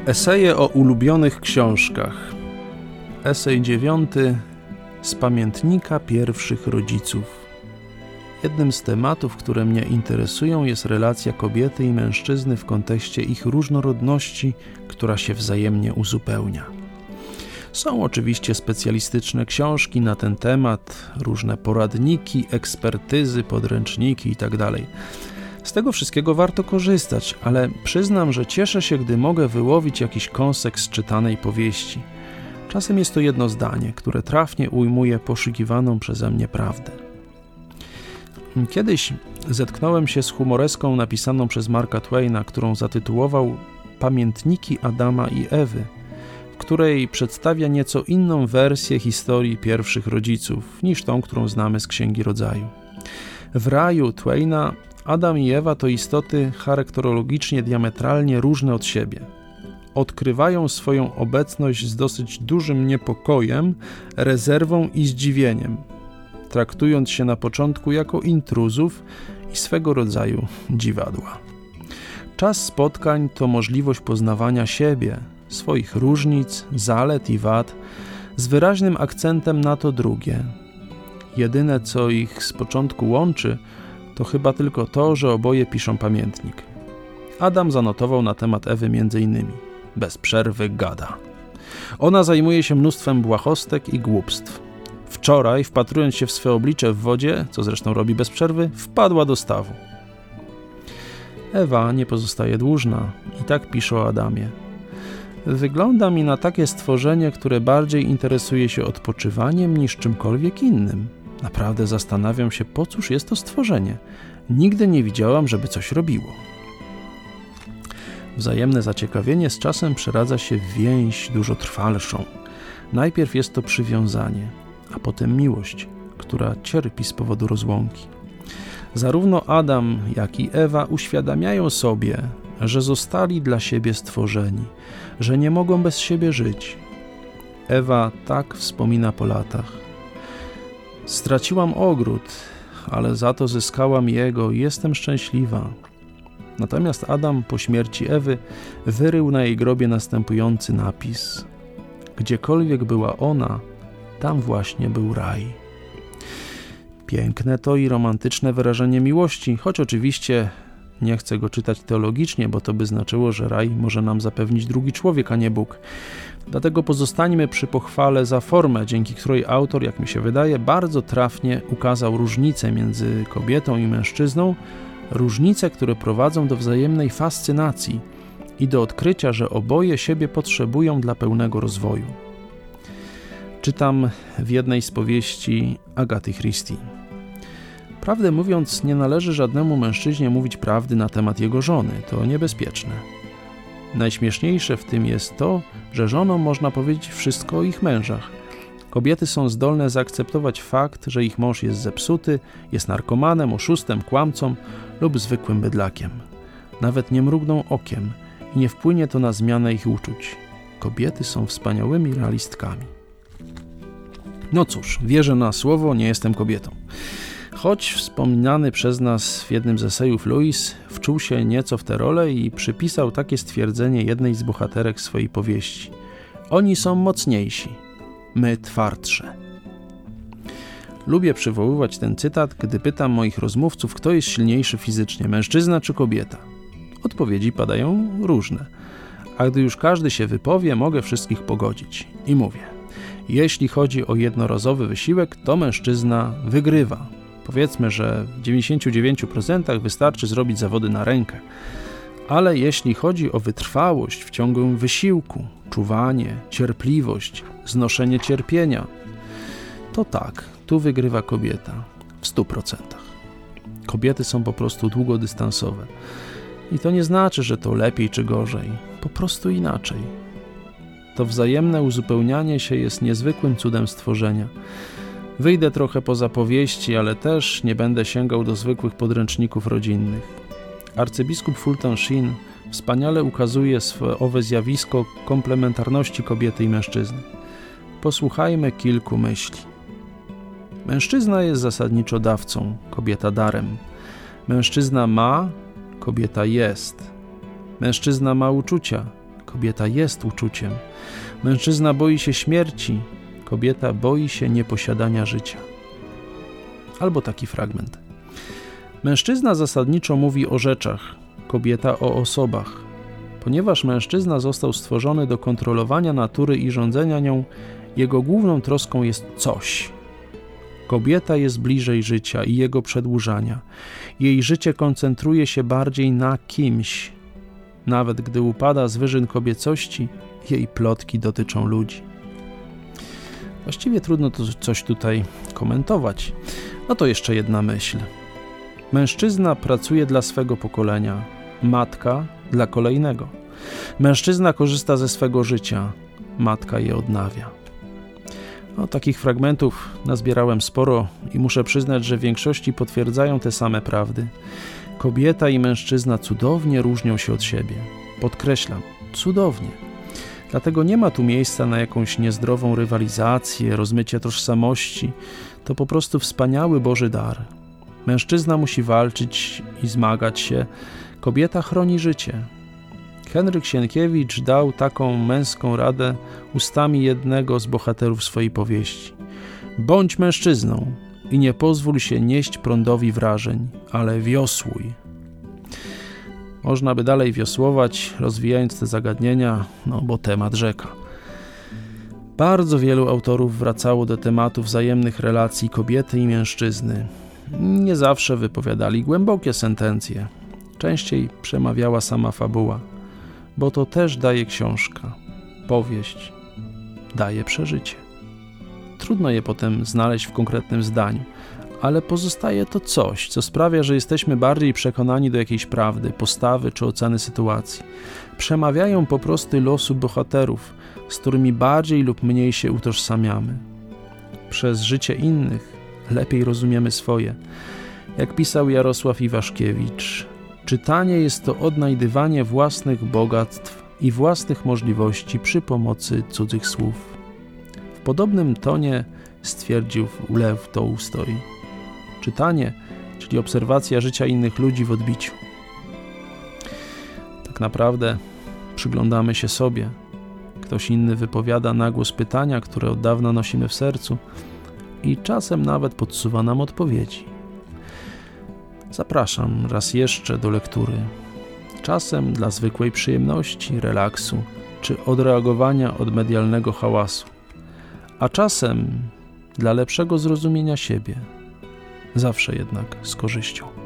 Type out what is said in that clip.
Eseje o ulubionych książkach. Esej 9 z pamiętnika pierwszych rodziców. Jednym z tematów, które mnie interesują, jest relacja kobiety i mężczyzny w kontekście ich różnorodności, która się wzajemnie uzupełnia. Są oczywiście specjalistyczne książki na ten temat, różne poradniki, ekspertyzy, podręczniki itd. Z tego wszystkiego warto korzystać, ale przyznam, że cieszę się, gdy mogę wyłowić jakiś kąsek z czytanej powieści. Czasem jest to jedno zdanie, które trafnie ujmuje poszukiwaną przeze mnie prawdę. Kiedyś zetknąłem się z humoreską napisaną przez Marka Twaina, którą zatytułował Pamiętniki Adama i Ewy, w której przedstawia nieco inną wersję historii pierwszych rodziców niż tą, którą znamy z Księgi Rodzaju. W raju Twaina Adam i Ewa to istoty charakterologicznie diametralnie różne od siebie. Odkrywają swoją obecność z dosyć dużym niepokojem, rezerwą i zdziwieniem, traktując się na początku jako intruzów i swego rodzaju dziwadła. Czas spotkań to możliwość poznawania siebie, swoich różnic, zalet i wad, z wyraźnym akcentem na to drugie. Jedyne, co ich z początku łączy, to chyba tylko to, że oboje piszą pamiętnik. Adam zanotował na temat Ewy m.in. bez przerwy gada. Ona zajmuje się mnóstwem błahostek i głupstw. Wczoraj, wpatrując się w swe oblicze w wodzie, co zresztą robi bez przerwy, wpadła do stawu. Ewa nie pozostaje dłużna i tak pisze o Adamie. Wygląda mi na takie stworzenie, które bardziej interesuje się odpoczywaniem niż czymkolwiek innym. Naprawdę zastanawiam się, po cóż jest to stworzenie. Nigdy nie widziałam, żeby coś robiło. Wzajemne zaciekawienie z czasem przeradza się w więź dużo trwalszą. Najpierw jest to przywiązanie, a potem miłość, która cierpi z powodu rozłąki. Zarówno Adam, jak i Ewa uświadamiają sobie, że zostali dla siebie stworzeni, że nie mogą bez siebie żyć. Ewa tak wspomina po latach. Straciłam ogród, ale za to zyskałam jego i jestem szczęśliwa. Natomiast Adam po śmierci Ewy wyrył na jej grobie następujący napis. Gdziekolwiek była ona, tam właśnie był raj. Piękne to i romantyczne wyrażenie miłości, choć oczywiście nie chcę go czytać teologicznie, bo to by znaczyło, że raj może nam zapewnić drugi człowiek, a nie Bóg. Dlatego pozostańmy przy pochwale za formę, dzięki której autor, jak mi się wydaje, bardzo trafnie ukazał różnice między kobietą i mężczyzną, różnice, które prowadzą do wzajemnej fascynacji i do odkrycia, że oboje siebie potrzebują dla pełnego rozwoju. Czytam w jednej z powieści Agaty Christie. Prawdę mówiąc, nie należy żadnemu mężczyźnie mówić prawdy na temat jego żony, to niebezpieczne. Najśmieszniejsze w tym jest to, że żonom można powiedzieć wszystko o ich mężach. Kobiety są zdolne zaakceptować fakt, że ich mąż jest zepsuty, jest narkomanem, oszustem, kłamcą lub zwykłym bydlakiem. Nawet nie mrugną okiem i nie wpłynie to na zmianę ich uczuć. Kobiety są wspaniałymi realistkami. No cóż, wierzę na słowo, nie jestem kobietą. Choć wspominany przez nas w jednym z esejów Louis wczuł się nieco w tę rolę i przypisał takie stwierdzenie jednej z bohaterek swojej powieści. Oni są mocniejsi, my twardsze. Lubię przywoływać ten cytat, gdy pytam moich rozmówców, kto jest silniejszy fizycznie, mężczyzna czy kobieta. Odpowiedzi padają różne, a gdy już każdy się wypowie, mogę wszystkich pogodzić. I mówię, jeśli chodzi o jednorazowy wysiłek, to mężczyzna wygrywa. Powiedzmy, że w 99% wystarczy zrobić zawody na rękę. Ale jeśli chodzi o wytrwałość w ciągu wysiłku, czuwanie, cierpliwość, znoszenie cierpienia, to tak, tu wygrywa kobieta w 100%. Kobiety są po prostu długodystansowe. I to nie znaczy, że to lepiej czy gorzej, po prostu inaczej. To wzajemne uzupełnianie się jest niezwykłym cudem stworzenia. Wyjdę trochę poza powieści, ale też nie będę sięgał do zwykłych podręczników rodzinnych. Arcybiskup Fulton Sheen wspaniale ukazuje owe zjawisko komplementarności kobiety i mężczyzny. Posłuchajmy kilku myśli. Mężczyzna jest zasadniczo dawcą, kobieta darem. Mężczyzna ma, kobieta jest. Mężczyzna ma uczucia, kobieta jest uczuciem. Mężczyzna boi się śmierci, kobieta boi się nieposiadania życia. Albo taki fragment. Mężczyzna zasadniczo mówi o rzeczach, kobieta o osobach. Ponieważ mężczyzna został stworzony do kontrolowania natury i rządzenia nią, jego główną troską jest coś. Kobieta jest bliżej życia i jego przedłużania. Jej życie koncentruje się bardziej na kimś. Nawet gdy upada z wyżyn kobiecości, jej plotki dotyczą ludzi. Właściwie trudno to coś tutaj komentować. No to jeszcze jedna myśl. Mężczyzna pracuje dla swego pokolenia, matka dla kolejnego. Mężczyzna korzysta ze swego życia, matka je odnawia. Takich fragmentów nazbierałem sporo i muszę przyznać, że w większości potwierdzają te same prawdy. Kobieta i mężczyzna cudownie różnią się od siebie. Podkreślam, cudownie. Dlatego nie ma tu miejsca na jakąś niezdrową rywalizację, rozmycie tożsamości. To po prostu wspaniały Boży dar. Mężczyzna musi walczyć i zmagać się, kobieta chroni życie. Henryk Sienkiewicz dał taką męską radę ustami jednego z bohaterów swojej powieści. Bądź mężczyzną i nie pozwól się nieść prądowi wrażeń, ale wiosłuj. Można by dalej wiosłować, rozwijając te zagadnienia, bo temat rzeka. Bardzo wielu autorów wracało do tematu wzajemnych relacji kobiety i mężczyzny. Nie zawsze wypowiadali głębokie sentencje. Częściej przemawiała sama fabuła, bo to też daje książka, powieść, daje przeżycie. Trudno je potem znaleźć w konkretnym zdaniu, ale pozostaje to coś, co sprawia, że jesteśmy bardziej przekonani do jakiejś prawdy, postawy czy oceny sytuacji. Przemawiają po prostu losu bohaterów, z którymi bardziej lub mniej się utożsamiamy. Przez życie innych lepiej rozumiemy swoje. Jak pisał Jarosław Iwaszkiewicz, czytanie jest to odnajdywanie własnych bogactw i własnych możliwości przy pomocy cudzych słów. W podobnym tonie stwierdził Lew Tołstoj. Czytanie, czyli obserwacja życia innych ludzi w odbiciu. Tak naprawdę przyglądamy się sobie. Ktoś inny wypowiada na głos pytania, które od dawna nosimy w sercu i czasem nawet podsuwa nam odpowiedzi. Zapraszam raz jeszcze do lektury. Czasem dla zwykłej przyjemności, relaksu czy odreagowania od medialnego hałasu, a czasem dla lepszego zrozumienia siebie. Zawsze jednak z korzyścią.